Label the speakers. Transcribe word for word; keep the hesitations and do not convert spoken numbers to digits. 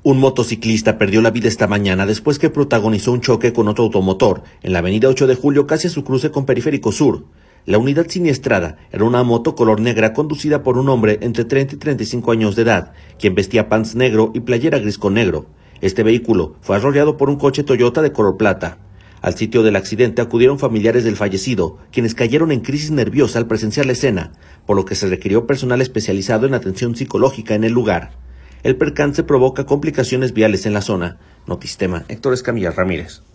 Speaker 1: Un motociclista perdió la vida esta mañana después que protagonizó un choque con otro automotor en la avenida ocho de julio, casi a su cruce con Periférico Sur. La unidad siniestrada era una moto color negra conducida por un hombre entre treinta y treinta y cinco años de edad, quien vestía pants negro y playera gris con negro. Este vehículo fue arrollado por un coche Toyota de color plata. Al sitio del accidente acudieron familiares del fallecido, quienes cayeron en crisis nerviosa al presenciar la escena, por lo que se requirió personal especializado en atención psicológica en el lugar. El percance provoca complicaciones viales en la zona. Notistema, Héctor Escamilla Ramírez.